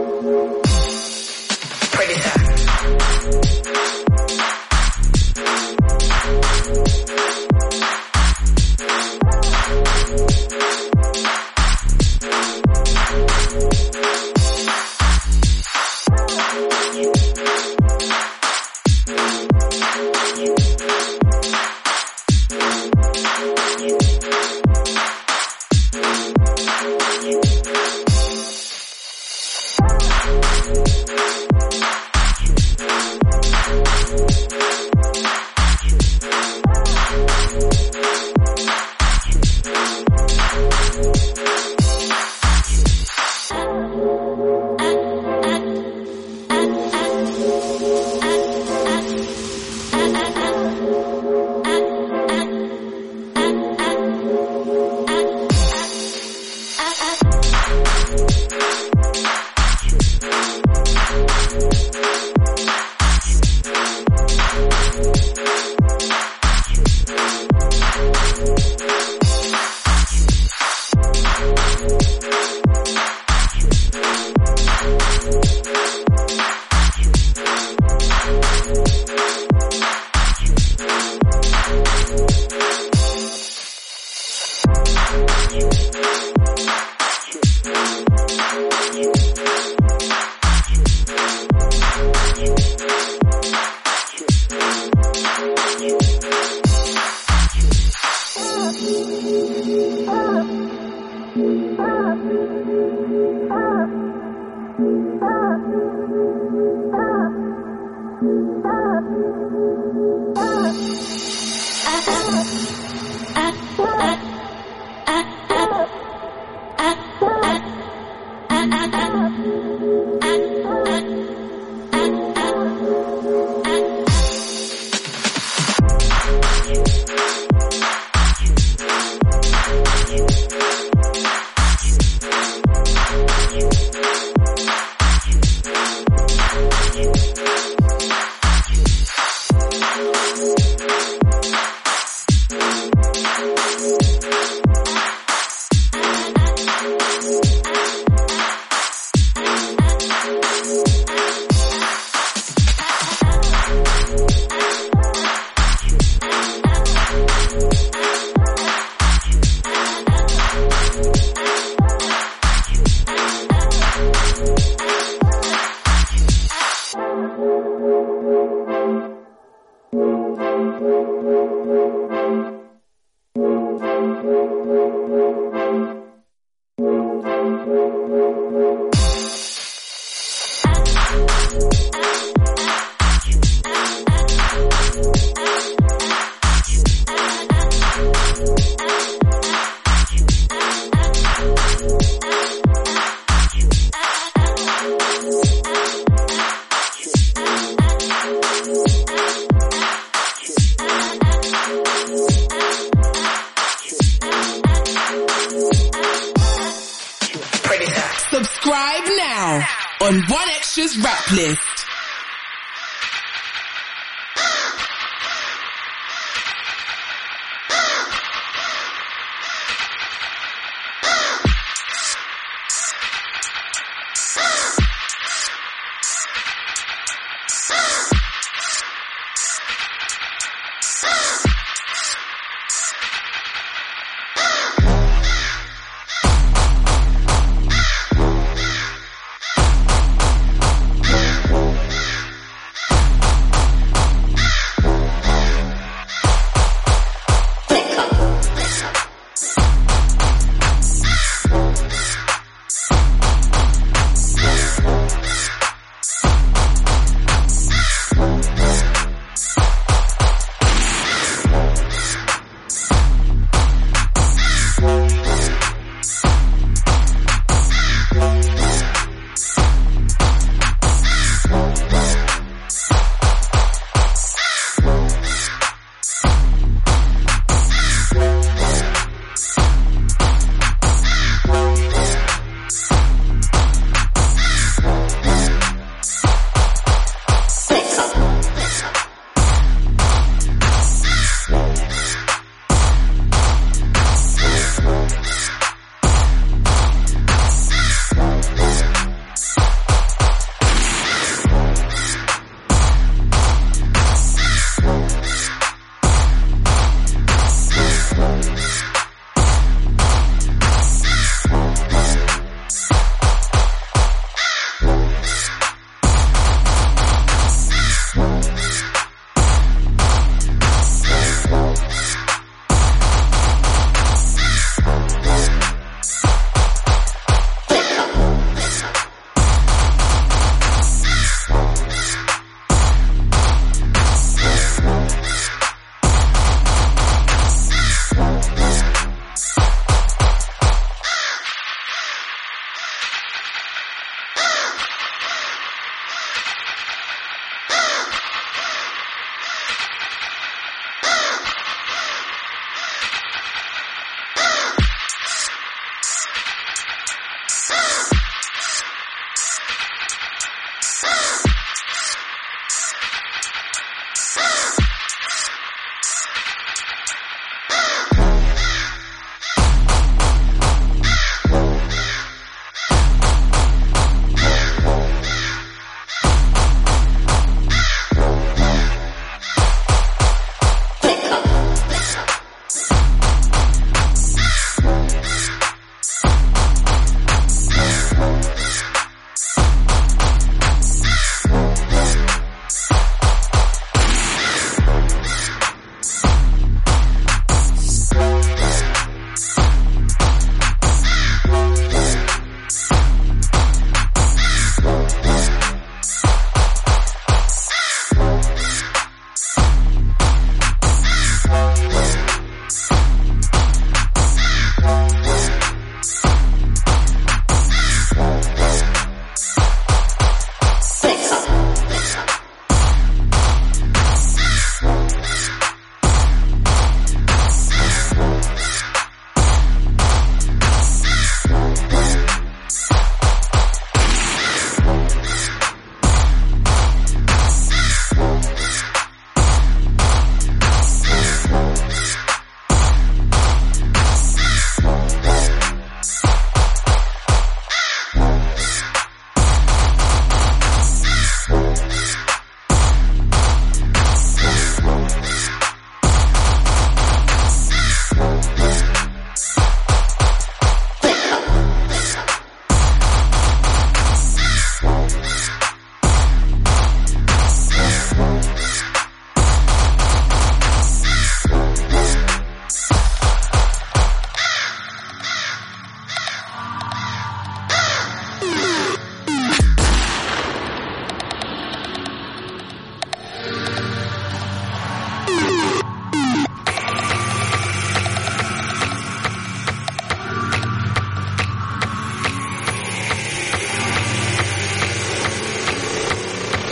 Subscribe now on One Extra's Rap List.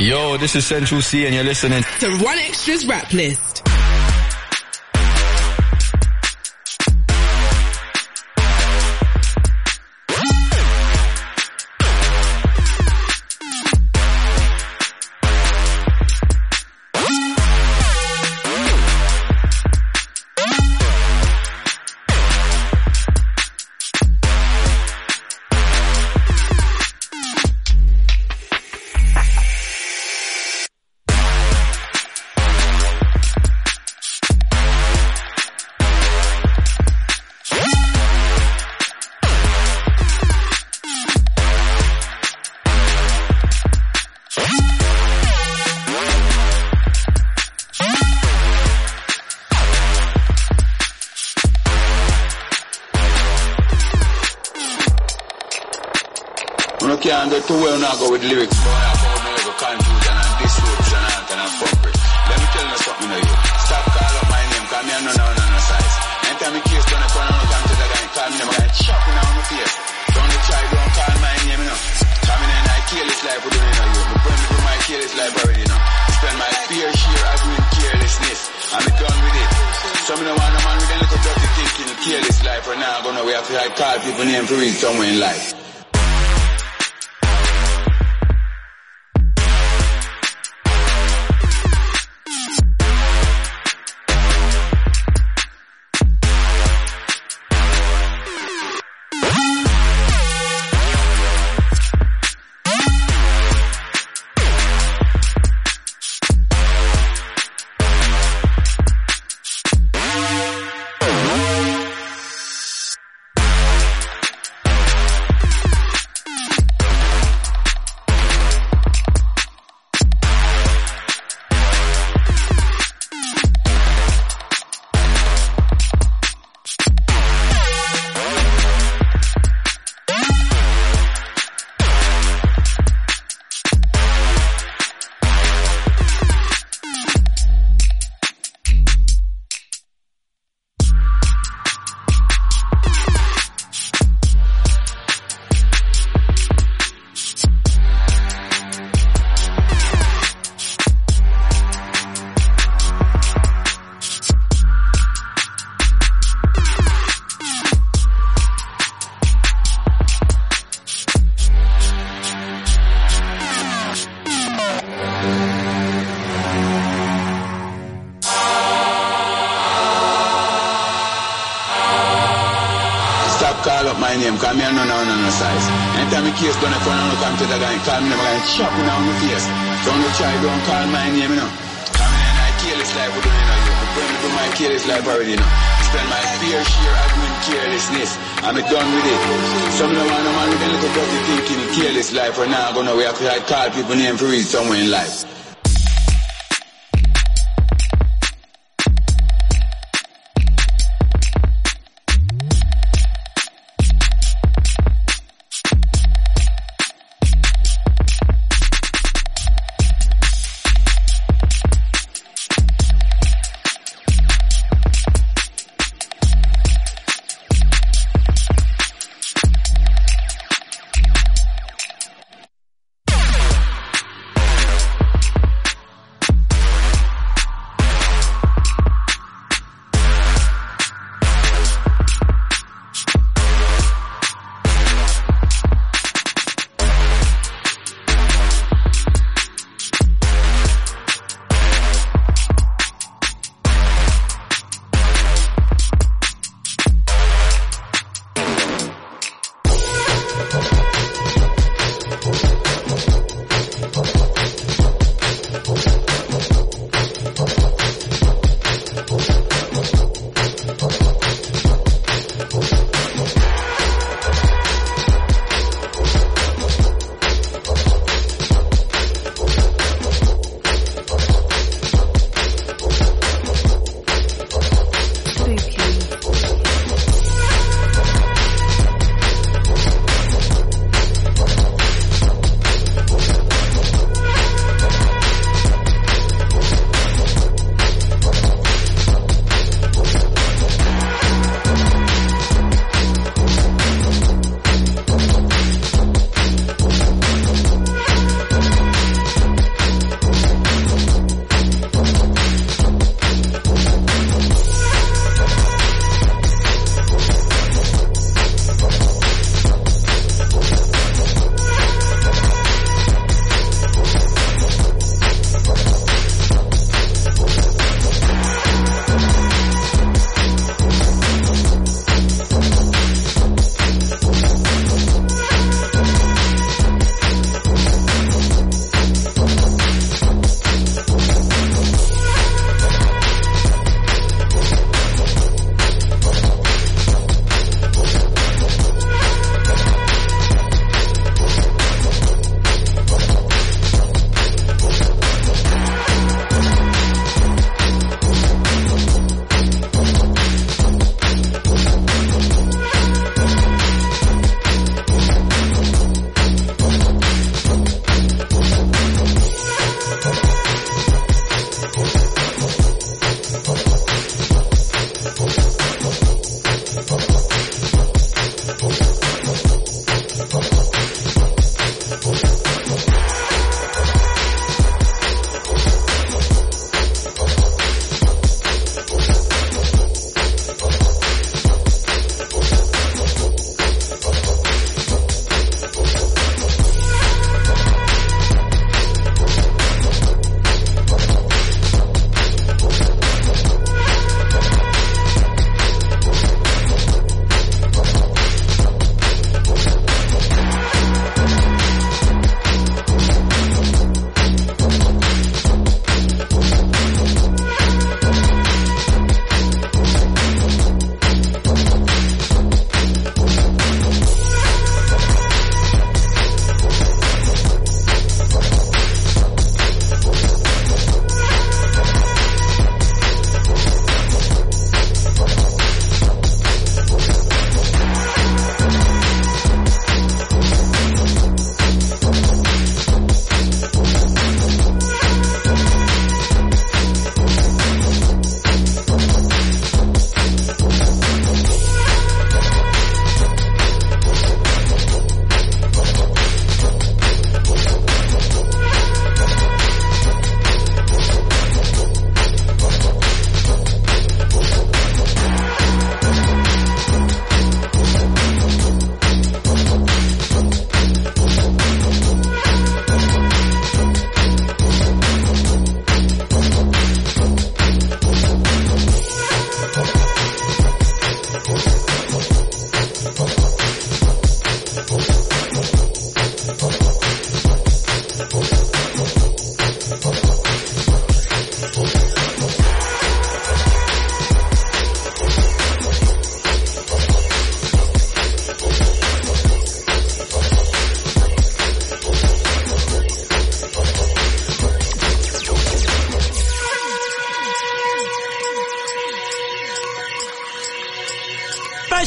Yo, this is Central C and you're listening to One Extra's Rap List. Can't go too well now go with lyrics, but I have no go confusion and disruption and fuckery. Let me tell you something to you. Stop calling up my name, cause me I know no size. Anytime you case done, if I don't come to the guy, call me name, I'm gonna chop you down my face. Don't try, don't call my name, you know. Coming in, I kill this life, we're doing you. But when we do my kill this life already, you know. Spend my fair share of doing carelessness. I'm done with it. So me no want a man with a little dirty thinking, careless life, or now I'm gonna we have to call people name to reach somewhere in life. Call up my name, cause me I know no size. Anytime you case done, if I don't come to the guy, call me name, I'm gonna chop you down my face. Don't try, don't call my name, you know. Coming in, I kill this life, we're doing you know. When we do my kill this life already, you know. Spend my fair share of doing carelessness. I'm done with it. Some no want a man with a little dirty thinking, careless life, or now I'm gonna we have to call people name to reach somewhere in life.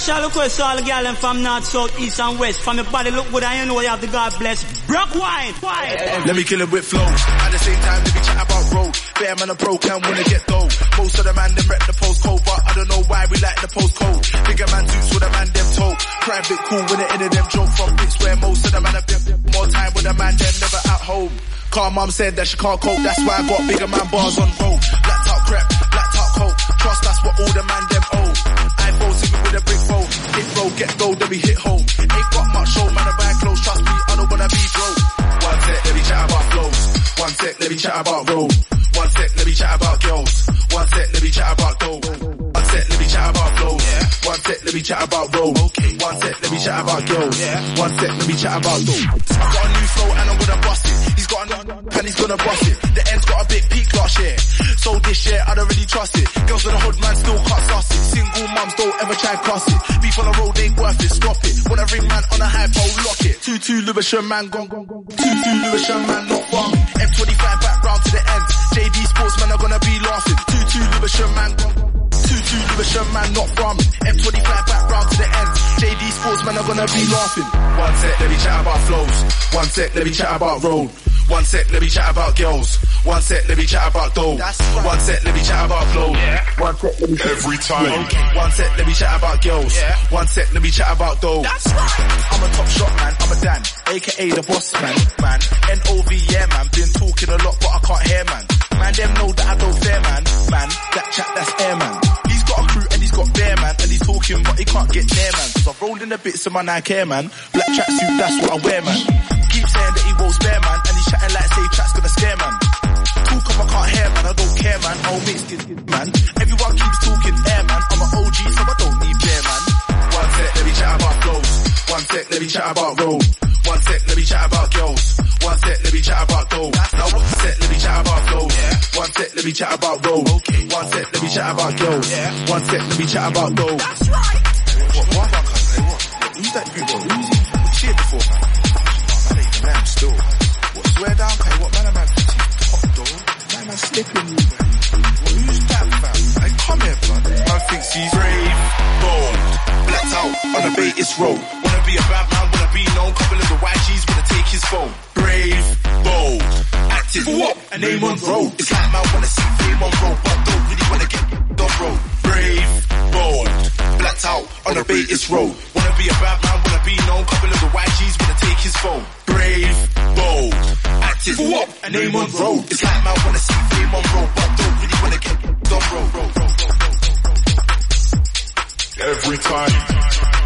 Special request to all the girls from north, south, east and west. From your body look good and you know you have the God bless. Brock wine. Let me kill it with flows. At the same time, let me chat about road. Bear man a broke and wanna get dough. Most of the man them rep the postcode, but I don't know why we like the postcode. Bigger man suits with a man them told. Private cool with the end of them joke from bits where most of the man have been. More time with a man them never at home. Car mom said that she can't cope, that's why I got bigger man bars on road. Black top crap, black top coat. Trust that's what all the man them owe. I both even with a brick roll. Hit roll, get gold, then we hit home. Ain't got much show, man, I buy clothes. Trust me, I don't wanna be broke. One sec, let me chat about flows. One sec, let me chat about road. One sec, let me chat about girls. One sec, let me chat about dough. One sec, let me chat about flows. One sec, let me chat about road. One sec, let me chat about girls. One sec, let me chat about dough. I got a new flow and I'm gonna bust it. He's got a and he's gonna bust it. The end's got a big peak last year. So this year I don't really trust it. Girls in the hood man still can't suss it. Single mums don't ever try and cross it. Beef on the road ain't worth it, stop it. Wanna ring man on a high pole, lock it. 2-2 Lewisham man gone. 2-2 Lewisham man not far. M25 back round to the end. JD Sports man are gonna be laughing. 2-2 Lewisham man gone. 2-2 Lewisham man not farming. M25 back round to the end. JD Sports man are gonna be laughing. One sec, let me chat about flows. One sec, let me chat about road. One sec, let me chat about girls. One sec, let me chat about dough. Right. One sec, let me chat about flow. One sec, let me chat every time. One sec, let me chat about girls. One sec, let me chat about dough. That's right. I'm a top shot man, I'm a Dan, aka the boss man. NOV, yeah man, been talking a lot but I can't hear man. Man, them know that I don't fair man. Man, that chat that's air man. He's got a crew and he's got bear man, and he's talking but he can't get near man. So I've rolled in the bits of my Nike Air man. Black tracksuit, that's what I wear man. Keep saying that he won't spare man, and he's chatting like say chat's gonna scare man. Talk up I can't hear man, I don't care man. I'll mix it man. Everyone keeps talking air man. I'm an OG so I don't need bear man. One sec, let me chat about flows. One sec, let me chat about road. One sec, let me chat about girls. One sec, let me chat about dough. Now one sec, let me chat about flows. One sec, let me chat about road. One sec, let me chat about girls. One sec, let me chat about dough. That's right. What? Who's that dude? Who's he? What's he before man? Man ain't the man still. What, swear down, okay? What man a man thinks he's top dog? Man slipping you, man. Who's that fam? Hey, come here, blood. Man thinks he's brave, bold, blacked out on a Batis road. Wanna be a bad man, wanna be known. Couple of the YGs wanna take his phone. Brave, bold, active, what? A name on road. It's like man wanna see fame on road, but don't really wanna get on road. Brave, bold, blacked out on a Batis road. Wanna be a bad man, wanna be known. Couple of the YGs wanna take his phone. Brave, bold, active, what? A name on road. It's like man wanna see fame on road, but don't really wanna get on road. Every time.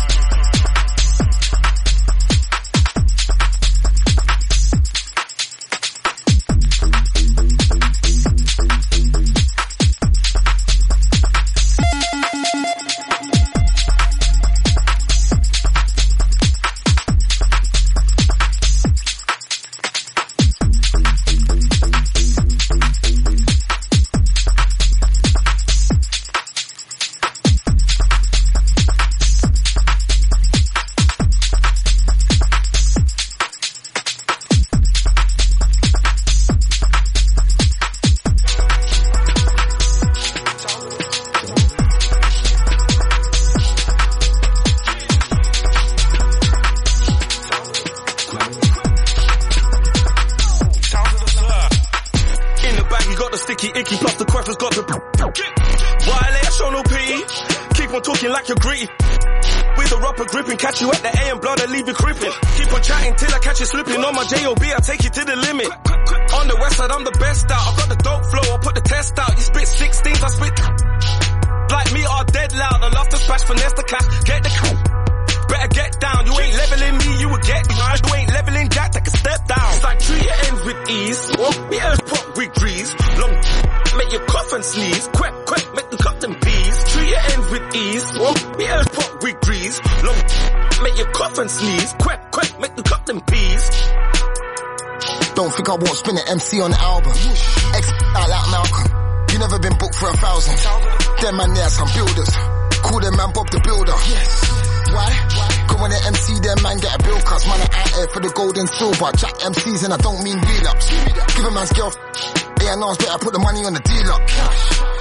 Catch you at the A and blood, I leave you creeping. Keep on chatting till I catch you slipping. On my J.O.B, I take you to the limit. On the west side, I'm the best out. I got the dope flow, I put the test out. You spit 16s, I spit. Like me, are dead loud. I love to smash, finesse the cash. Get the better get down. You ain't leveling me, you will get behind. You ain't leveling Jack, take a step down. It's like treat your ends with ease. Me ears pop with grease. Long, make your cough and sneeze. Quick, make them cut them peas. Treat your ends with ease. Me ears pop with grease. Long, make your cough and sneeze. Quick, make them cut them peas. Don't think I won't spin an MC on the album. Out like Malcolm. You never been booked for 1,000. Them man there some builders. Call them man Bob the Builder. Yes. Why? Cause when the MC, them man get a bill cause man are out here for the gold and silver. Jack MCs and I don't mean real ups. Give a man's girl A&R's better put the money on the deal up.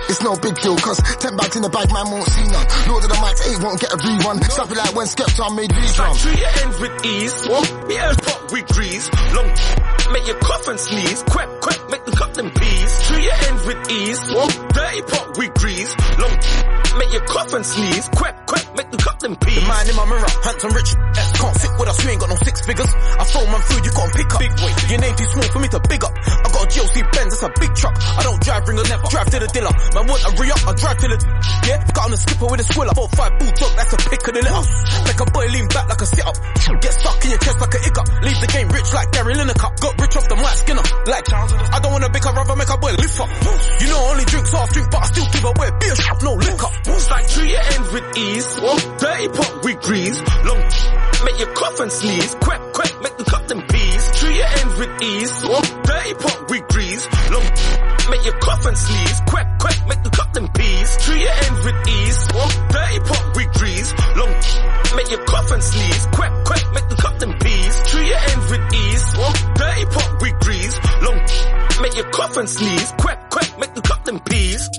It's no big deal, cause 10 bags in the bag, man won't see none. Lord of the Mics 8 won't get a rerun. Something like when Skepta made redrum. Treat your ends with ease. Yeah, pop with grease. Long, make your cough and sneeze. Quack, quack, make them cut them peas. Treat your ends with ease. Dirty pop with grease. Long, make your cough and sneeze. Quack, quack, make them cut them peas. The man in my mirror, handsome rich. Can't fit with us, you ain't got no 6 figures. I throw man food, you can't pick up. Big weight, your name too small for me to big up. I got a GLC Benz, it's a big truck. I don't drive ringer, never drive to the dealer. Man want a re-up, I drive to the... Yeah, got on the skipper with a squiller. 4-5 bulldog, that's a pick of the litter. Make a boy lean back like a sit-up. Get stuck in your chest like a hiccup. Leave the game rich like Gary Lineker. Got rich off the Mike Skinner. Like, I don't wanna bake a rather make a boy lift up. You know I only drink soft drink, but I still give away beer shop, no liquor. It's like treat your ends with ease. Dirty pop with grease. Long, make your cough and sneeze. Quack, quack, make them cut them peas. Treat your ends with ease. Dirty pop with grease. Long, make your cough and sneeze. Quack, quack, make them cut them peas. Treat your ends with ease. Dirty pop with grease. Long, make your cough and sneeze. Quack, quack, make them cut them peas. Treat your ends with ease. Dirty pop with grease. Long, make your cough and sneeze. Quack, quack, make them cut them peas.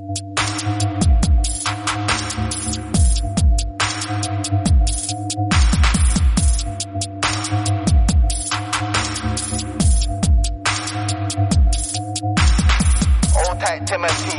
Tight Timothy,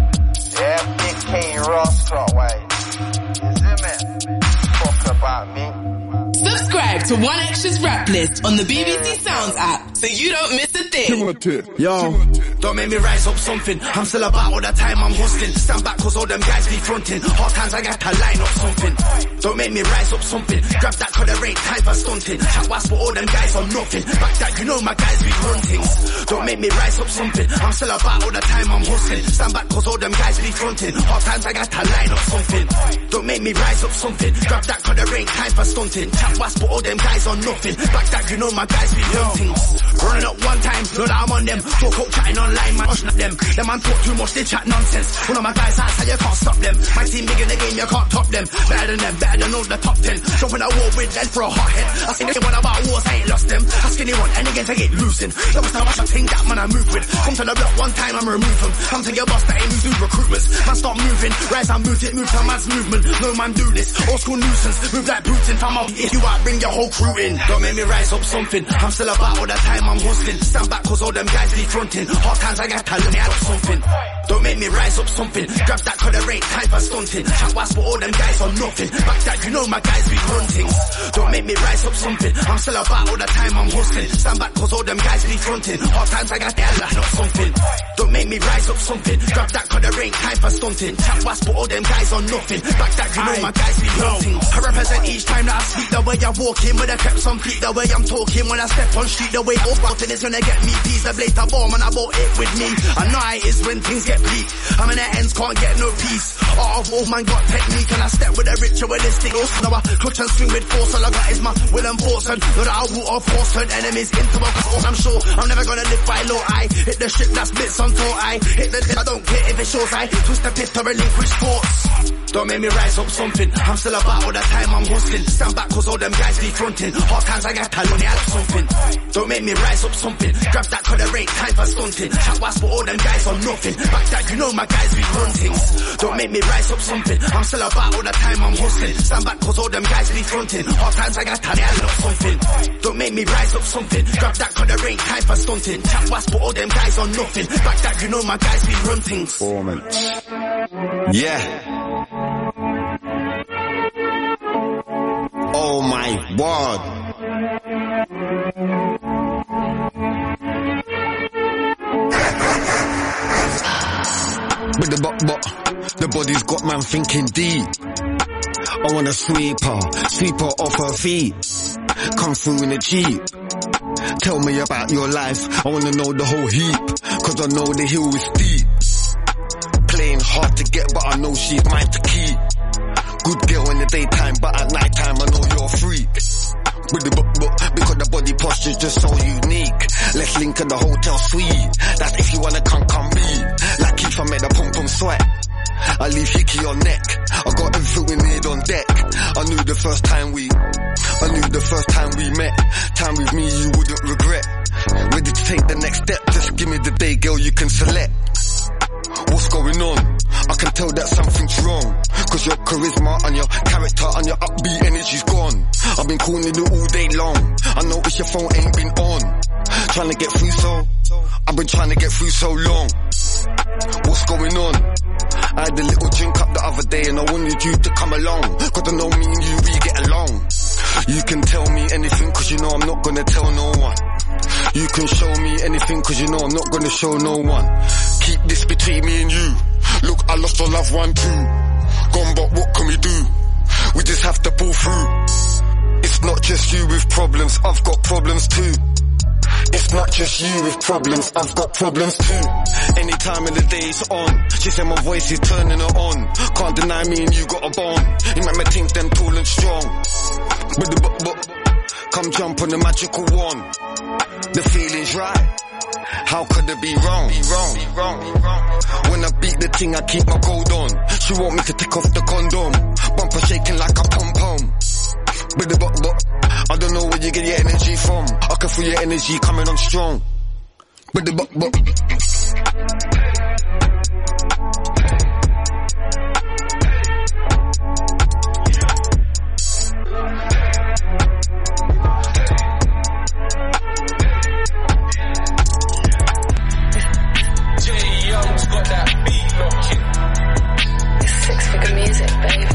yeah, Big K Ross way. You see me? Talk about me. Subscribe to One Extra's Rap List on the BBC Sounds app so you don't miss a thing. Yo, don't make me rise up something. I'm still about all the time I'm hustling. Stand back cause all them guys be fronting. Hard times I got to line up something. Don't make me rise up something. Grab that cause there ain't time for stunting. Chat was for all them guys on nothing. Back that you know my guys be fronting. Don't make me rise up something. I'm still about all the time I'm hustling. Stand back cause all them guys be fronting. Hard times I got to line up something. Don't make me rise up something. Grab that cause there ain't time for stunting. Chat was for all them guys on nothing. Back that you know my guys be fronting. Running up one time, know that I'm on them. Talk out chatting online, man, hush at them. Them man talk too much, they chat nonsense. One of my guys outside, you can't stop them. My team big in the game, you can't top them. Better than them, better than all the top 10. Jumping a war with them for a hot head. I seen anyone about wars, I ain't lost them. I skinny one, any games I get losing. That was how much I think that man I move with. Come to the block one time, I'm remove them. Come to your boss, that ain't do recruitments. Man start moving, rise and boot it, move to man's movement. No man do this, old school nuisance. Move like Putin, time out. If you out, bring your whole crew in. Don't make me rise up something. I'm still about all the time I'm hustling. Stand back cause all them guys be fronting. Hard times I got to let me out something. Don't make me rise up something. Grab that cause there ain't time for stunting. Chat was for all them guys on nothing. Back that you know my guys be fronting. Don't make me rise up something. I'm still about all the time I'm hustling. Stand back cause all them guys be fronting. Hard times I got to let out something. Don't make me rise up something. Grab that cause there ain't time for stunting. Chat was for all them guys on nothing. Back that you know my guys be fronting. I represent each time that I speak. The way I walk in with a creps on feet. The way I'm talking when I step on street. The way off button is gonna get me peace. The blade to bomb and I bought it with me. I know it is when things get bleak. I'm in the ends, can't get no peace. Art of all man got technique and I step with a ritualistic. Now I clutch and swing with force. All I got is my will and force. And know that I will of force turn enemies into a cause. I'm sure I'm never gonna live by law. I hit the shit that's bits on tour. I hit the I don't care if it shows. I twist the pit to relinquish sports. Don't make me rise up something. I'm still about all the time I'm hustling. Stand back cause all them guys be fronting. Hard times I got to let me out something. Don't make me rise up something. Grab that cause there ain't time for stunting. Chat was for all them guys on nothing. Back that you know my guys be fronting. Don't make me rise up something. I'm still about all the time I'm hustling. Stand back cause all them guys be fronting. Hard times I got to let out something. Don't make me rise up something. Grab that cause there ain't time for stunting. Chat was for all them guys on nothing. Back that you know my guys be fronting. Yeah. Oh my word. But the body's got man thinking deep. I want a sweep her off her feet. Come through in a Jeep. Tell me about your life, I wanna know the whole heap. Cause I know the hill is steep. Playing hard to get but I know she's mine to keep. Good girl in the daytime, but at night time I know you're a freak. With the because the body posture's just so unique. Let's link at the hotel suite. That's if you wanna come me. Like Keith, I made a pum sweat. I leave hickey on neck. I got everything we need on deck. I knew the first time we met. Time with me you wouldn't regret. Ready to take the next step. Just give me the day, girl, you can select. What's going on? I can tell that something's wrong. Cause your charisma and your character and your upbeat energy's gone. I've been calling you all day long. I notice your phone ain't been on. Trying to get through I've been trying to get through so long. What's going on? I had a little drink up the other day and I wanted you to come along. Cause I know me and you really get along. You can tell me anything cause you know I'm not gonna tell no one. You can show me anything cause you know I'm not gonna show no one. Keep this between me and you. Look, I lost a loved one too. Gone, but what can we do? We just have to pull through. It's not just you with problems, I've got problems too. It's not just you with problems, I've got problems too. Any time of the day it's on. She said my voice is turning her on. Can't deny me and you got a bond. You make me think them tall and strong. But come jump on the magical one. The feeling's right. How could it be wrong? When I beat the thing I keep my gold on. She want me to take off the condom. Bumper shaking like a pom-pom. But I don't know where you get your energy from. I can feel your energy coming on strong. But Jay Young's got that beat locked in. It's six-figure music, baby.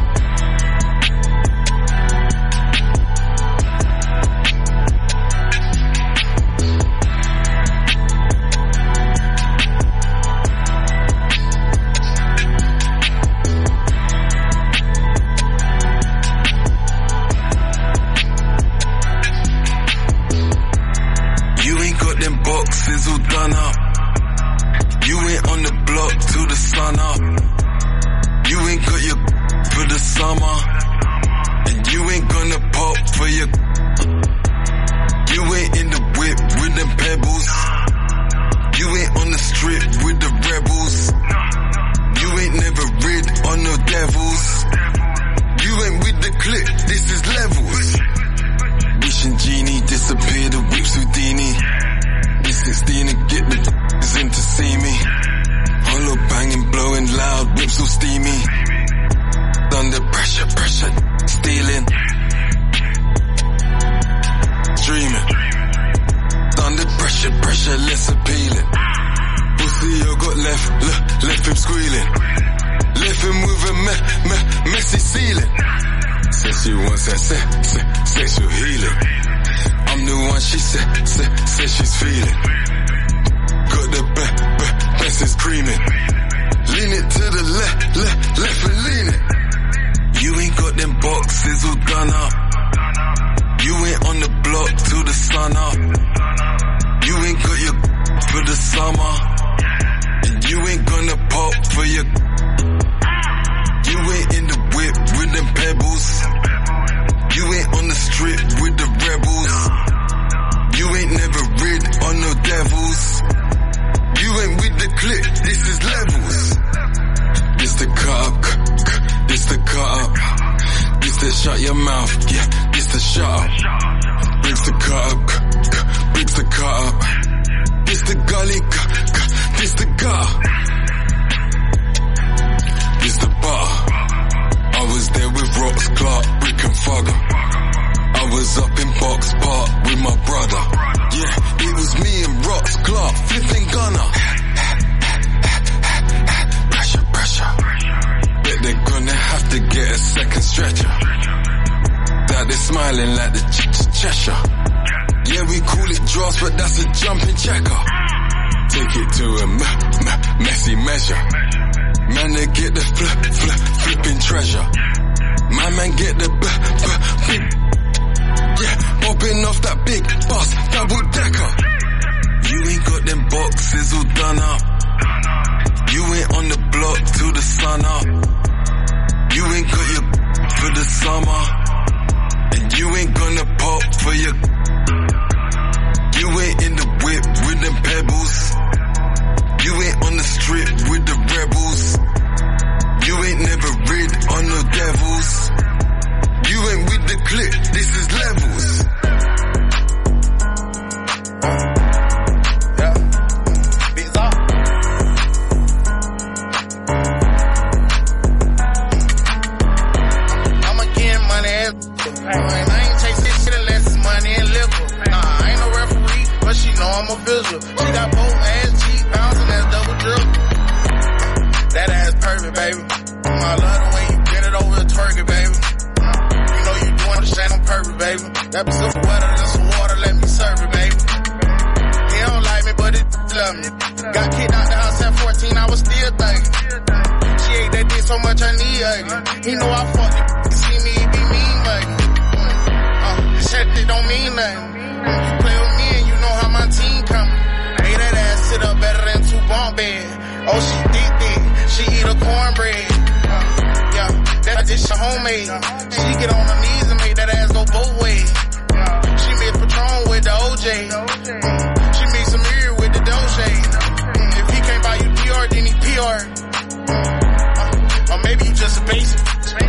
Boxes all done up. You ain't on the block till the sun up. You ain't got your for the summer, and you ain't gonna pop for your. You ain't in the whip with them pebbles. You ain't on the strip with the rebels. You ain't never rid on no devils. You ain't with the clip, this is levels. Wishing Genie disappeared, the whips Houdini. 16 and get the in to see me. Hollow banging, blowing loud, whips all steamy. Under pressure, stealing. Dreaming. Under pressure, less appealing. Pussy, you got left him squealing. Left him with a messy ceiling. Says she wants that sexual healing. I'm the one she said she's feeling. Got the best is creaming. Lean it to the left and lean it. You ain't got them boxes all done up. You ain't on the block till the sun up. You ain't got your for the summer, and you ain't gonna pop for your. You ain't in the whip with them pebbles. You ain't on the strip with the rebels. You ain't never rid on no devils. You ain't with the clip, this is levels. This the cut up, this the cut up. This the shut your mouth, yeah, this the shut up. Bricks the cut up, bricks the cut up. This the gully, this the gutter. This the butter. I was there with Rox, Clark, Brick and Fogger. I was up in Box Park with my brother. Yeah, it was me and Rox, Clark, flipping gunner. Pressure. Bet they're gonna have to get a second stretcher. That they're smiling like the Cheshire. Yeah, we call it draws, but that's a jumping checker. Take it to a messy measure. Man, they get the flipping treasure. My man get the big, yeah, popping off that big bus, double decker. You ain't got them boxes all done up. You ain't on the block till the sun up. You ain't got your for the summer, and you ain't gonna pop for your. You ain't in the whip with them pebbles. You ain't on the strip with the rebels. You ain't never rid on no devils. You ain't with the clip, this is levels. Yeah. Beats up. official. She got both ass cheek bouncing, that's double dribble. That ass perfect, baby. I love the way you bend it over the turkey, baby. You know you doing the shit on purpose, baby. That be super wetter than some water, let me serve it, baby. He don't like me, but it love me. Got kicked out the house at 14, I was still thinking. She ate that dick so much I need ugly. He know I fucked it, see me, he be mean, buddy. This shit don't mean nothing. You play with me and you know how my team coming. Made that ass sit up better than 2 bunk beds. Oh, she thick, she eat a cornbread. Yeah, that dish is homemade. She get on her knees and make that ass go both ways. She mix Patron with the OJ. She mix some Samir with the Doja. If he can't buy you PR, then he PR. Or maybe you just a basic.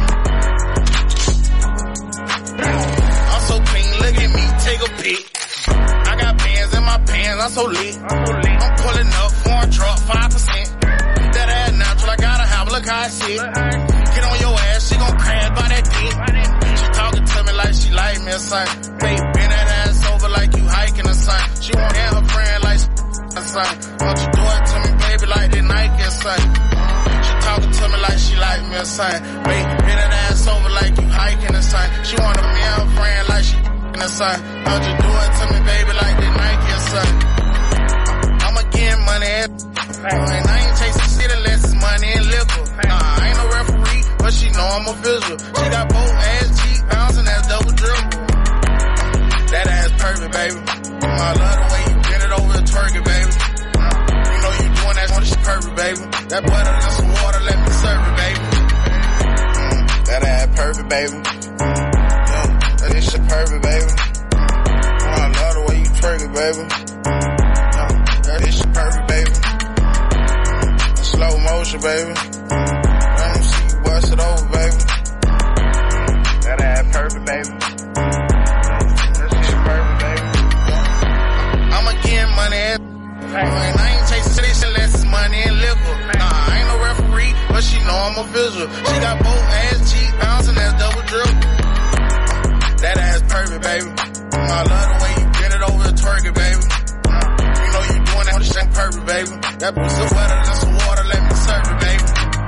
I'm so clean, look at me, take a pic. I got bands in my pants, I'm so lit. I'm pulling up, foreign truck, 5%. That ass natural, I gotta have, look how I sit. Get on your ass, she gon' crash by that dick. She talking to me like she like me or something. Baby, bend that ass over like you hiking or something. She won't have her friend like or something. Won't you do it to me, baby, like they Nike or something. She talking to me like she like me or something. Baby, bend that ass over like you hiking or something. She want a me and her friend like she or something. Won't you do it to me, baby, like they Nike or something. I'ma get money and I ain't chasing shit unless it's money and liquor. Nah, I ain't no referee, but she know I'm official. She got both ass cheek bouncing, that's double dribble. That ass perfect, baby. I love the way you bend it over the turkey, baby. You know you doing that shit perfect, baby. That butter than some water, let me serve it, baby. That ass perfect, baby. That shit perfect, baby. I love the way you twerk it, baby. That shit perfect, baby. Slow motion, baby. Let me see you bust it over, baby. That ass perfect, baby. That shit perfect, baby. I'ma get money and I ain't chasing shit unless it's money and liquor. Nah, I ain't no referee, but she know I'm official. She got both ass cheek bouncing, that's double dribble. That ass perfect, baby. I love the way you bend it over the turkey, baby. You know you doing that shit perfect, baby. That pussy wetter than some water, let me serve it, baby.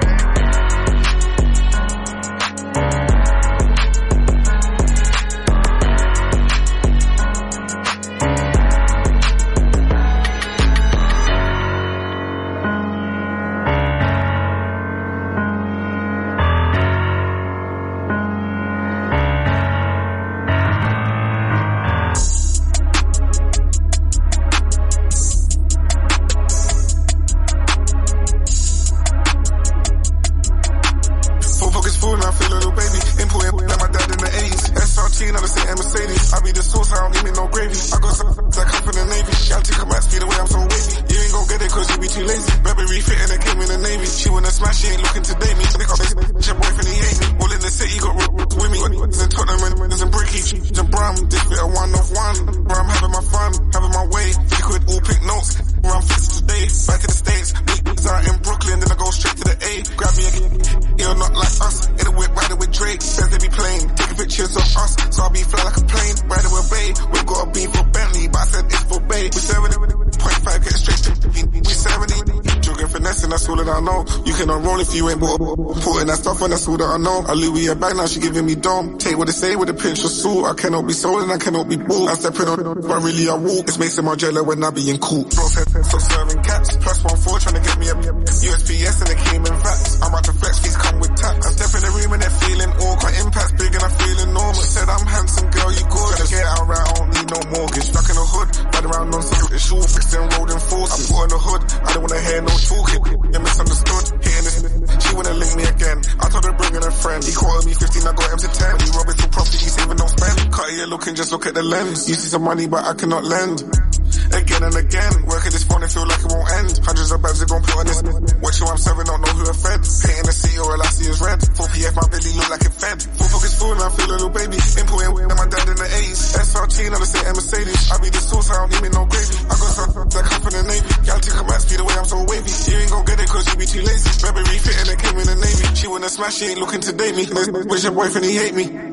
If you ain't putting that stuff on, that's all that I know. I Louis her back, now she giving me dome. Take what they say with a pinch of salt. I cannot be sold and I cannot be bought. I'm stepping on, but really I walk. It's Mason Margiela when I be in court. Bro said, so serving cats. Plus 1-4 trying to get me a USPS and they came in facts. I'm about to flex, fees come with tax. I step in the room and they're feeling awkward. Impact's big and I'm feeling normal. Said I'm handsome, girl, you gorgeous. Get out right, I don't need no mortgage. Stuck in the hood, ride around on some it's all fixed and rolled in force. I put on the hood, I don't wanna hear no talking. You misunderstood, hitting this. She wanna link me again. I told her bring in a friend. He quoted me 15, I got him to 10. When you rob it for profit, you saving, don't spend. Cut here looking, just look at the lens. You see some money, but I cannot lend. Again and again, working this phone and feel like it won't end. Hundreds of bags are gon' put on this. Watch who I'm serving, don't know who I fed. Painting the city or all I see is red. 4 PF, my belly look like it fed. Full focus full and I feel a little baby. Importing and my dad in the 80s. SRT, now the same Mercedes. I be the sauce, I don't need me no gravy. I got some that come from the Navy. Y'all take a match, speed the way I'm so wavy. You ain't gon' get it cause you be too lazy. Baby refitting and came in the Navy. She wanna smash, she ain't looking to date me. Wish your boyfriend, he hate me.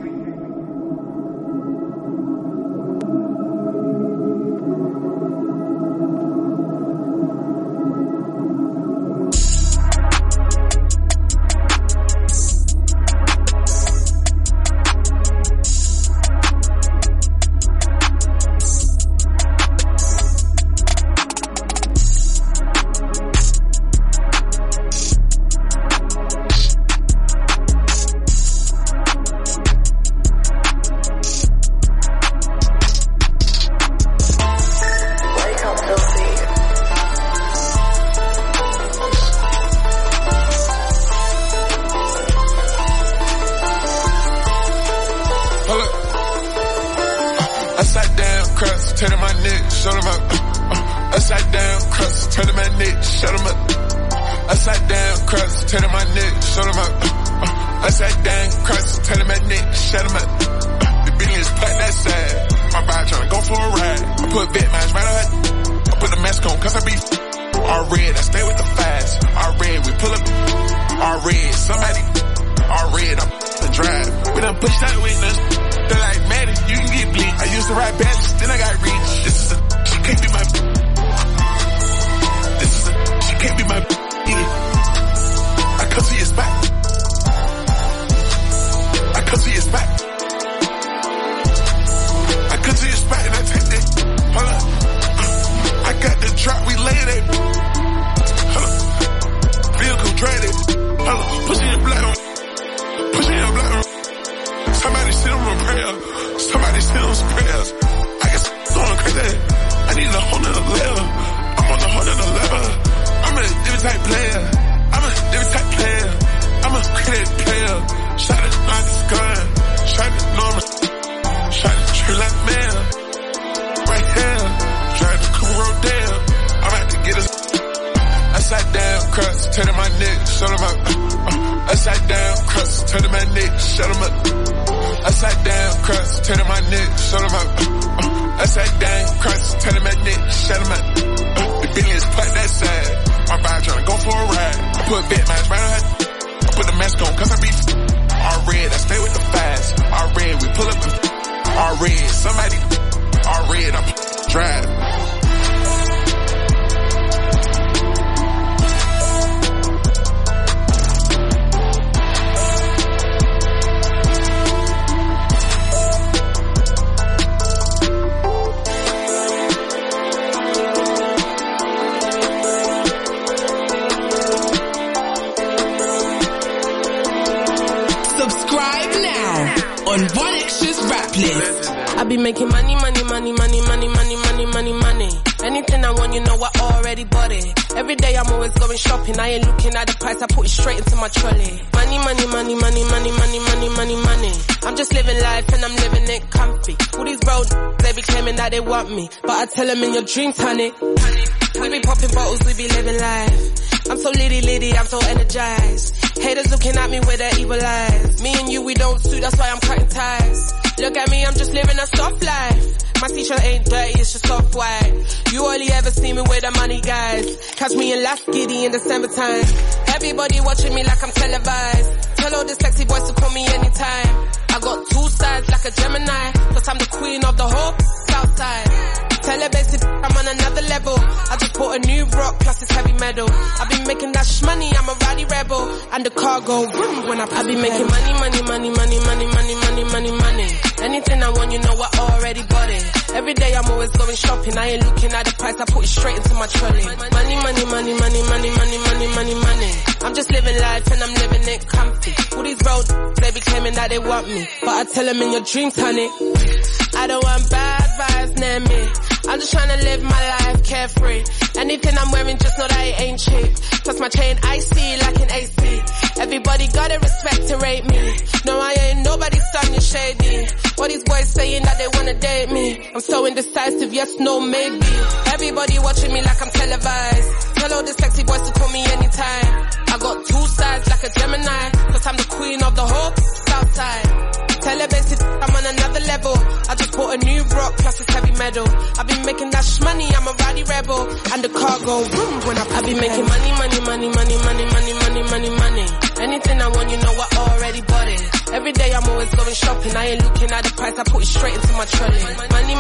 shut him up. Upside down, cross, turn to my neck, shut him up. Upside down, cross, turn to my neck, shut him up. Upside down, cross, turn to my neck, shut him up. The billions plat that side. My bride tryna go for a ride. I put vet mask right on her. I put the mask on cause I be all red, I stay with the fast. All red, we pull up. All red, somebody. All red, I'm the drive. We done pushed that witness. They're like, man, you can get bleak. I used to ride badges, then I got reach. This is a, she can't be my, this is a, she can't be my, I come to your spot. I come to your spot. I come to your spot and I take that. Hold up. I got the drop, we laid it. Hold up. Vehicle drive it. Hold up. Pushing your black on. Pushing your black on. Somebody send them a prayer. Somebody send them some prayers. I guess going crazy. I need a whole nother level. I'm on a whole nother level. I'm a different type player. I'm a different type player. I'm a credit player. Shot it like it's gun. Shot it normal. Shot it true like man. Right here. Drive the cool road down. I'm about to get us. Upside down, cross, turn to my neck, shut him up. Upside down, cross, turn to my neck, shut him up. Upside down, cross, turn to my neck, shut him up. Upside down, cross, turn to my neck, shut him up. The billions plat that side. My bride tryna go for a ride. I put vet mask right on her. I put the mask on cause I be all red, I stay with the fast. All red, we pull up. All red, somebody. All red, I'm drive. On One Extra's rap list. I be making money. Anything I want, you know I already bought it. Every day I'm always going shopping. I ain't looking at the price, I put it straight into my trolley. Money. I'm just living life and I'm living it comfy. All these roads, they be claiming that they want me, but I tell them in your dreams, honey. We be popping bottles, we be living life. I'm so litty, I'm so energized. Haters looking at me with their evil eyes. Me and you, we don't suit, that's why I'm cutting ties. Look at me, I'm just living a soft life. My t-shirt ain't dirty, it's just soft white. You only ever see me with the money, guys. Catch me in Last Giddy in December time. Everybody watching me like I'm televised. Tell all the sexy boys to call me anytime. I got two sides like a Gemini, plus I'm the queen of the whole south side. Tell her basic I'm on another level. I just bought a new rock plus it's heavy metal. I've been making that money, I'm a rowdy rebel. And the car go vroom when I be making money. Anything I want, you know I already bought it. Every day I'm always going shopping. I ain't looking at the price, I put it straight into my trolley. Money. I'm just living life and I'm living it comfy. All these roads, they be claiming that they want me, but I tell them in your dreams, honey. I don't want bad vibes near me. I'm just trying to live my life carefree. Anything I'm wearing, just know that it ain't cheap. Plus my chain icy like an AC. Everybody gotta respect to rate me. No, I ain't nobody's son, you're shady. All these boys saying that they wanna date me. I'm so indecisive, yes, no, maybe. Everybody watching me like I'm televised. Tell all the sexy boys to call me anytime. I got two sides like a Gemini, plus I'm the queen of the whole south side. Tell her basic I'm on another level. I just bought a new rock plus it's heavy metal. I've been making that money, I'm a rowdy rebel. And the car go vroom when I be making money. Anything I want, you know I already bought it. Every day I'm always going shopping. I ain't looking at the price, I put it straight into my trolley. Money.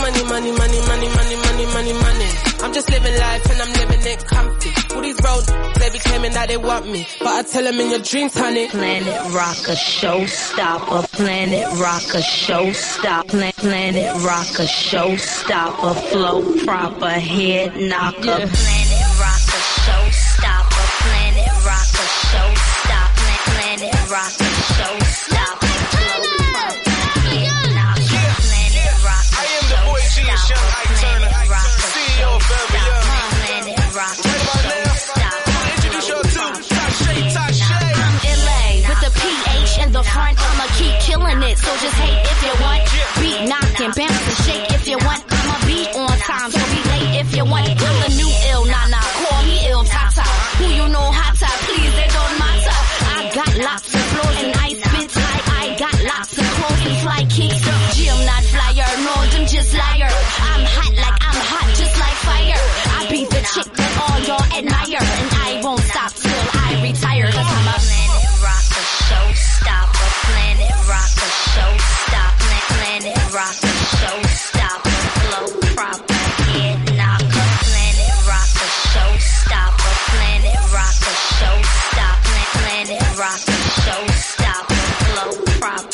I'm just living life and I'm living it comfy. All these roads, they be claiming that they want me, but I tell them in your dreams, honey. Planet Rocker showstopper. Planet Rocker showstopper. Planet Rocker showstopper. Flow proper, head knocker. Yeah. Planet Rocker showstopper. Planet Rocker showstopper. Planet Rocker showstopper. Flow proper, head knocker. Planet Rocker. I am the boy G and Shanghai Turner, CEO of Forever Young. Planet Rocker showstopper. Introduce your two, Tashay. I'm LA with the PH in the front. I'ma keep killing it, so just hate if you want. Beat knocking, bounce and shake if you want. I'ma be on time, so be late. you want. I'm the new ill Nana, call me ill Tata. Who you know hotter, please, they don't matter. I got lots of flows and I spit like I got lots of clothes and fly kicks. Jim not flyer, no, them just liar. I'm hot like I'm hot, just like fire. I be the chick that all y'all admire, and I won't stop till I retire. Cause I'm a planet rocker, showstopper. Planet rocker, showstopper. Planet rocker, showstopper. Flow proper, head knocker. Planet rocker, showstopper. Planet rocker, showstopper. Planet rocker, showstopper. Flow proper.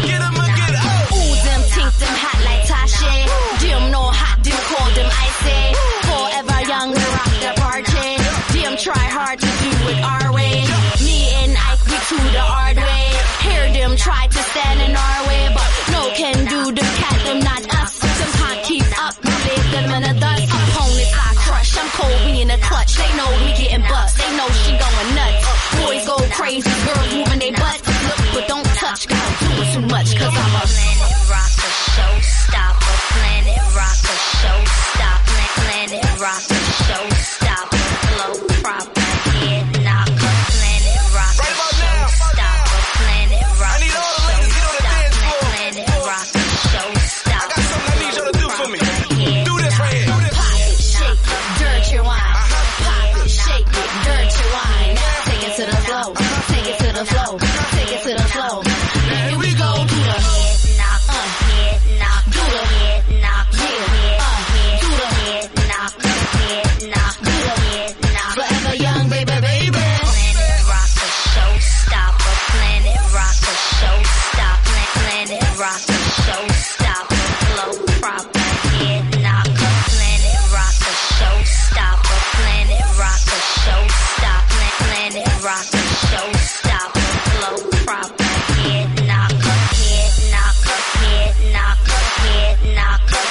Ooh, them tink them hot like Tasha. Them no hot, them cold, them icy. Forever young, we rock the party. Them try hard to do it our way. Me and Ike, we to the hard way. Hear them try to stand in our way, but no can do them cat, them not us. Some can't keep up, we leave them in the dust. Opponents I crush, I'm cold, we in the clutch. They know we getting bust, they know she going nuts. Boys go crazy, girls moving they butts. Look, but don't touch, girl, doing too much, cause I'm a planet rocker, showstopper. Planet rocker, showstopper. Planet rocker, showstopper. Flow proper, head knocker. Planet rocker, showstopper. Planet rocker, showstopper. Planet rocker, showstopper. I got something I need y'all to do for me. Do this right here. Pop it, shake it, dirt your wine. Pop it, shake it, dirt your wine. Take it to the flow, take it to the flow, take it to the flow. Here we go, do the head knock, head knock, do the head knock, yeah, do the head knock, do the head knock. Forever young, baby, baby. Planet rocker, showstopper. Planet rocker, showstopper. Planet rocker, showstopper. Flow proper, head knocker. Planet rocker, showstopper. Planet rocker, showstopper. Planet rocker, showstopper. Flow proper, head knocker. Head knocker, head knocker, head knocker,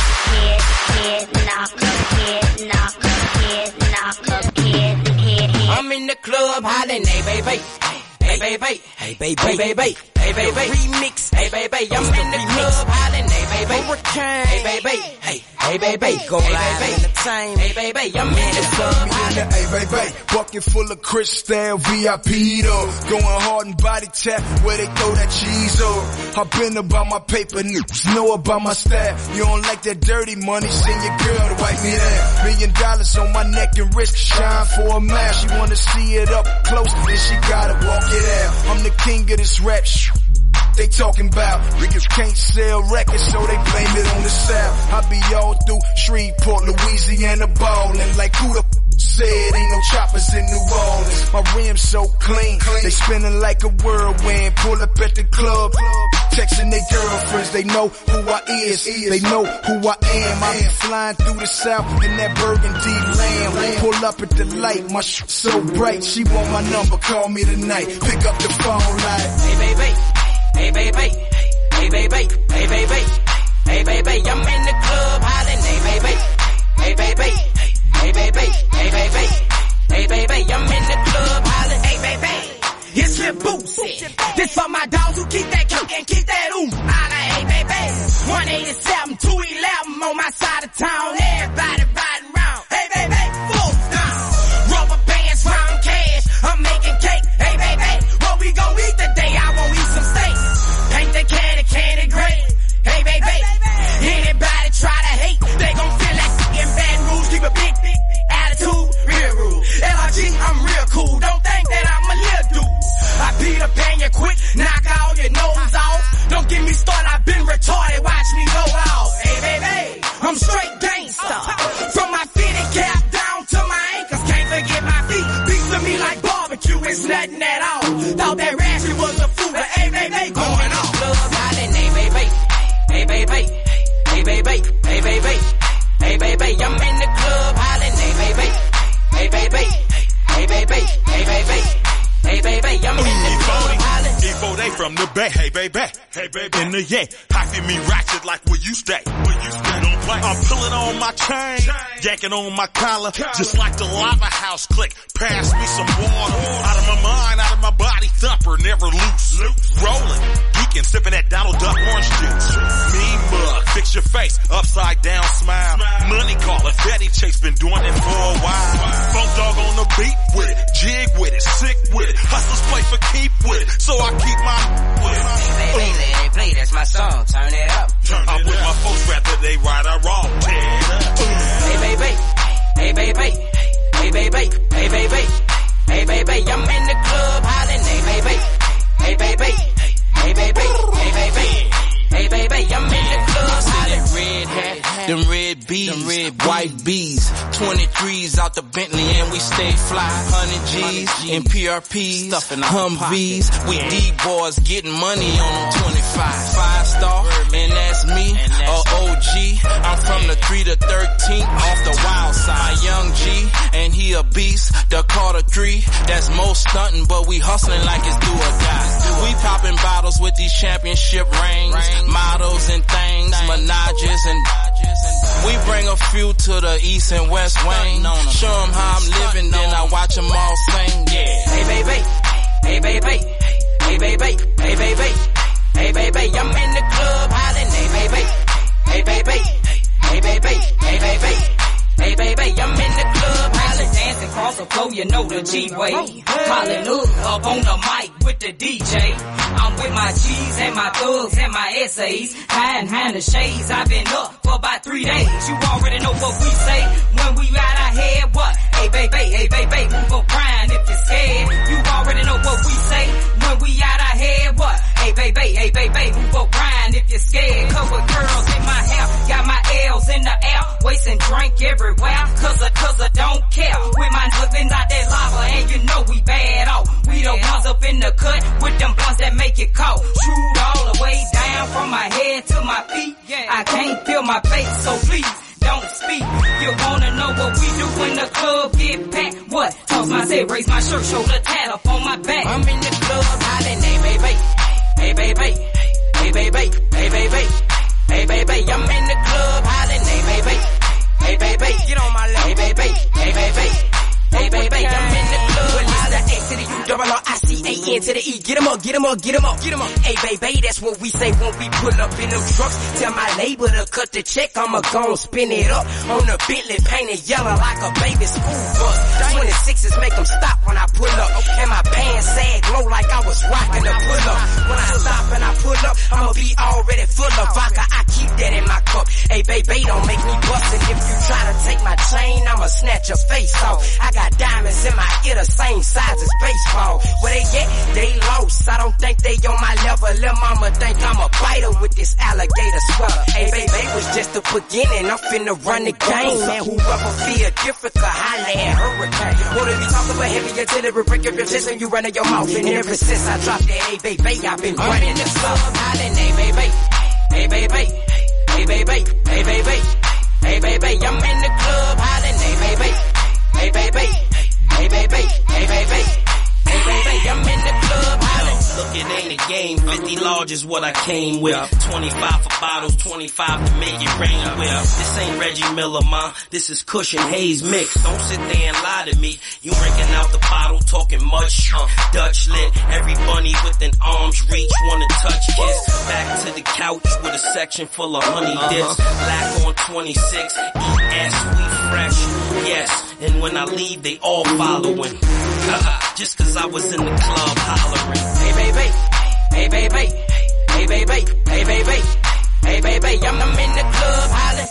head knocker, head knocker, head knocker, head. I'm in the club hollering, hey baby, hey baby, hey baby, hey baby, hey baby, remix, hey baby, I'm in the club hollering, hey baby, hurricane, hey baby, hey baby, go live in the time, hey baby, I'm in the club hollering, hey baby, bucket full of crystal VIP though, going hard and body tap where they throw that cheese up. I've been about my paper, niggas know about my style. You don't like that dirty money, send your girl to wipe me down. $1 million on my neck and wrist, shine for a man. She wanna see it up close, and she gotta walk it out. I'm the king of this rap shit. They talking about niggas can't sell records, so they blame it on the South. I be all through Shreveport, Louisiana, ballin' like who the said ain't no choppers in New Orleans. My rims so clean, they spinning like a whirlwind. Pull up at the club, texting their girlfriends. They know who I is, they know who I am. I be flying through the South in that burgundy lamb. Pull up at the light, my shit so bright. She want my number, call me tonight. Pick up the phone like, hey baby, hey baby, hey baby, hey baby, hey baby, I'm in the club hollering, hey baby, hey baby, hey baby, hey baby, hey baby, I'm in the club hollering, hey baby, it's Lil Boosie. This for my dogs who keep that coke and keep that ooh. Holla, hey baby, 187, 211 on my side of town, everybody riding round, hey baby, full down, rubber bands, round cash, I'm making cake, hey baby, what we gon' eat today? I won't eat some steak. Paint the candy gray. Hey, baby, anybody try to hate, they gon' feel like in bad rules. Keep a big attitude, real rude. LRG, I'm real cool. Don't think that I'm a little dude. I beat up and you quick, knock all your nose off. Don't get me started, I've been retarded. Watch me go out. Hey, baby, I'm straight gangsta. From my fitted cap down to my ankles, can't forget my feet. Beats to me like barbecue, it's nothing at all. Thought that Ratchet was a fool, but hey, baby, going on. Hey baby, hey baby, hey baby, hey baby, I'm in the club hollering, hey baby, hey baby, hey baby, hey baby, hey baby, I'm in the club hollering. E4, they from the back, hey baby, in the yeah, hyping me ratchet like where you stay, don't play. I'm pulling on my chain, yanking on my collar, just like the lava house click. Pass me some water, out of my mind, out of my body, thumper, never loose, rolling. rockin', sippin' that Donald Duck orange juice. Mean mug, fix your face, upside down smile. Money caller, Betty Chase been doing it for a while. Funk dog on the beat with it, jig with it, sick with it. Hustlers play for keep with it, so I keep my with it. Hey, let it play, that's my song, turn it up. I'm with my folks, whether they right or wrong. Hey baby, hey baby, hey baby, hey baby, hey baby, I'm in the club hollering, hey baby, hey baby, hey baby, hey baby, hey baby, I'm in the club hollering. Red hat, them red bees, them red white bees, 23s out the Bentley and we stay fly, 100 G's in PRPs, Humvees, we D-boys getting money on them 25, 5-star, and that's me, OG, I'm from the 3 to 13, off the wild side, young G, and he a beast, the Carter 3, that's most stunting, but we hustling like it's do or die. We popping bottles with these championship rings, models and things, menages and we bring a few to the east and west wing. Show them how I'm living, then I watch them all sing, yeah. Hey baby, hey baby, hey baby, hey baby, hey baby, I'm in the club hollering, hey baby, hey baby, hey baby, hey baby, hey baby, I'm in the club hollering. Dancing across the floor, you know the G-way. Hallelujah, up on the mic with the DJ. I'm with my G's and my thugs and my essays. Hiding the shades, I've been up for about 3 days. You already know what we say when we out our head. What? Hey baby, move up grind if you're scared. You already know what we say when we out our head. What? Hey baby, move up grind if you're scared. Cover girls in my hair, got my L's in the air, wasting drink everywhere. Cause I don't care. With my living out that lava, and you know we bad off. We the ones up in the cut with them blunts that make it cold. Shoot all the way down from my head to my feet. I can't feel my face, so please don't speak. You wanna know what we do when the club get packed? What? Toss my head, raise my shirt, show the tat up on my back. I'm in the club hollering, hey baby, hey baby, hey baby, hey baby, hey baby, I'm in the club hollering, hey baby, hey baby, get on my lap, hey baby, hey baby, hey baby, I'm in the club. Well, it's the A to the U, double R-I-C-A-N to the E. Get 'em up, get 'em up, get 'em up, get 'em up. Hey baby, that's what we say when we pull up in them trucks. Tell my label to cut the check, I'ma go and spin it up on the Bentley, painted yellow like a baby school bus. 26s make them stop when I pull up, and my pants sag low like I was rocking the pull up. When I stop and I pull up, I'ma be already full of vodka. I keep that in my cup. Hey baby, don't make me bust it. If you try to take my chain, I'ma snatch your face off. I got diamonds in my ear the same size as baseball. Where they at? They lost. I don't think they on my level. Lil' mama think I'm a biter with this alligator sweater. Hey baby, was just the beginning. I'm finna run the game, man. Whoever feel different could holla at Hurricane. What if you talk about heavy artillery, break up your chest and you run in your mouth? And ever since I dropped that, hey baby, I've been running this club hollering, hey baby, hey baby, hey baby, hey baby, hey baby, I'm in the club hollering, hey baby, hey baby, hey baby, hey baby, hey baby, I'm in the club hollering. Look, it ain't a game, 50 large is what I came with. 25 for bottles, 25 to make it rain with. This ain't Reggie Miller, ma, this is Cushion Haze mix. Don't sit there and lie to me. You drinking out the bottle, talking much, Dutch lit. Every bunny within arm's reach, wanna touch kiss. Back to the couch with a section full of honey dips. Black on 26, ES, we fresh, yes. And when I leave, they all following. Just cause I was in the club hollering. Hey baby, hey baby, hey baby, hey baby, hey baby, I'm in the club hollering.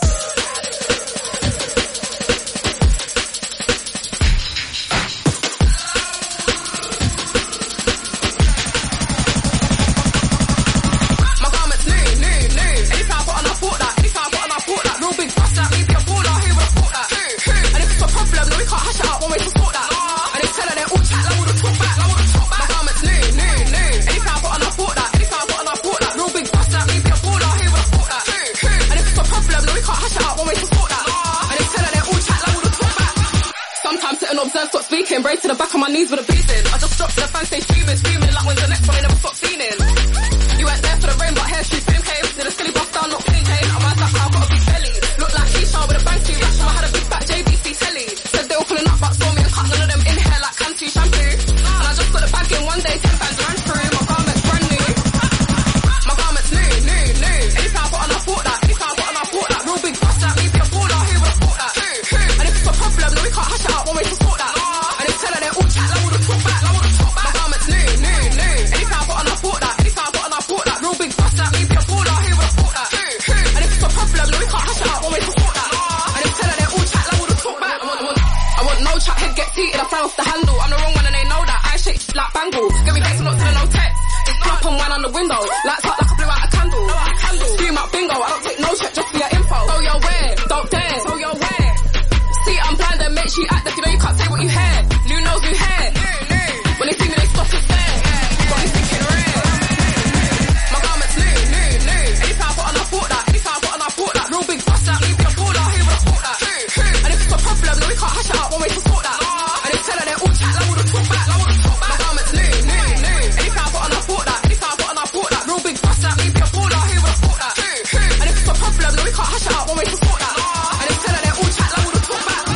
My garment's new. Anytime I put on, I bought that. Real big bust that, maybe a baller, who would've thought that? Who? And if it's a problem, no we can't hash it out, one way to sort that. And they tell her they're all chat, like would've talk back. My garment's new. Anytime I put on, I bought that. Real big bust that, maybe a baller, who would've thought that? Who? And if it's a problem, no we can't hash it out, one way to sort that. And they tell her they're all chat, like would've talk back. Sometimes sit and observe, stop speaking, brace to the back of my knees with a beating. I just dropped to the fan, stay screaming like when's the next one, they never stop feeling. You weren't there for the rain, but hair shoes, boom came. Did a silly buff down, not clean came. I'm out that I've got a big belly. Look like Keisha with a banky rash, I had a big fat JVC telly. Said they were pulling up, but saw me and cut none of them in hair like Cantu shampoo. And I just got the bag in one day, 10 fans ran through, my garment's brand new. want no chat, head get seated, I fly off the handle. I'm the wrong one and they know that. I shake like bangle. Get me vexed, not to the no text. Clap and wine on the window. Lights up like I blew out a candle. Scream out bingo, I don't take no check just for your info. So you're where? Don't dare. So you're where? See, I'm blind and make she act like you know you can't say what you heard. New nose, new hair. When they see me, they stop and stare. Got me thinking rare. My garment's new. Anytime I put on, I thought that. Real big bust that, maybe a baller, who would've thought that? And if it's a problem, no we can't hash it out, one way to sort that. And they tell her they're all chat, I would've talked back. My garment's new. Anytime I put on, I thought that. Real big bust that, maybe a baller, who would've thought that? And if it's a problem, no we can't hash it out, one way to sort that. And they tell her they're all chat, I would've talked back.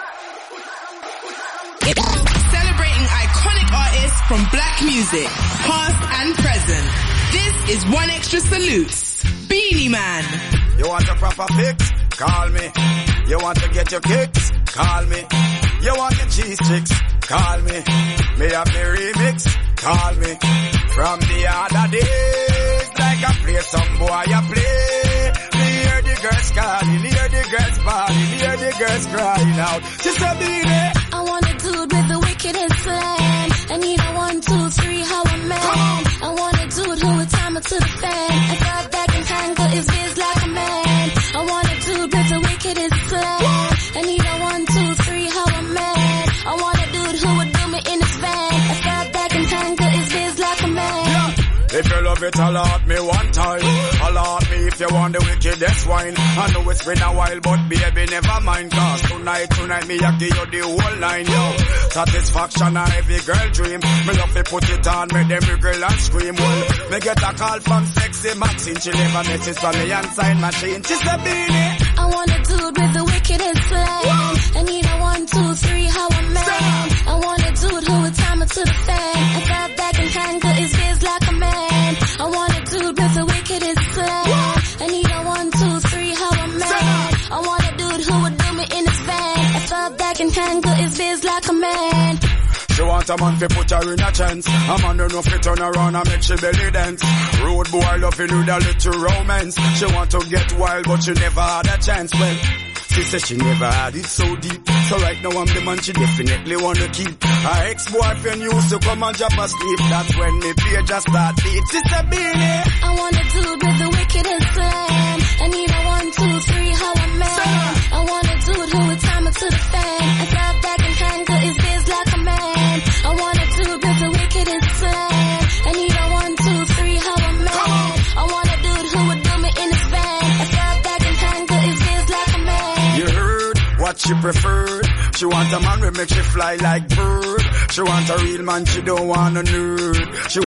Celebrating iconic artists from black music, past and present. This is One Extra Salutes. Beanie Man. You want a proper fix? Call me. You want to get your kicks? Call me. You want your cheese chicks? Call me. Me have the remix? Call me. From the other days, like I play some boy I play. Me hear the girls calling, hear the girls bawling, hear the girls crying out. She said, Beanie. I want a dude with the wickedest slam. I need a 1, 2, 3, how a man. I want a dude who would time it to the fan. I thought that can tangle his biz like a man. I want a dude with the wickedest slam. I need a 1, 2, 3, how a man. I want a dude who would do me in his van. I thought that can tangle his biz like a man. If you love it, allot me one time. Allot me if you want the wickedest wine. I know it's been a while, but baby, never mind. Cause tonight, me I give you the whole line, yo. Satisfaction a every girl dream. Me love to put it on, make them wiggle and scream. Well, me get a call from Sexy Maxine. She leave a message from me and sign machine. She said, Beanie. I want a dude with the wickedest slam. I need a 1, 2, 3, how a man. I want a dude who would time it to the fan. I thought that can tangle his biz like a man. I want a dude with the wickedest slam. I need a 1, 2, 3, how a man. I want a dude who would do me in his van. I thought that can tangle his biz like a man. She want a man to put her in a chance. A man who know fi turn around and make she belly dance. Road boy loving with a little romance. She want to get wild but she never had a chance. Well, she said she never had it so deep. So right now I'm the man she definitely wanna keep. Her ex-boyfriend used to come and drop asleep. That's when me page just start beat. She said, Beanie. I want a dude with the wickedest slam. I need a 1, 2, 3, how a man. I want a dude who would time it to the fan. I thought that can tangle his biz like a man. I want a dude with the wickedest slam. I need a 1, 2, 3, how a man. I want a dude who would do me in his van. I thought that can tangle his biz like a man. You heard what she preferred. She want a man who make she fly like bird. She want a real man, she don't want a nerd. She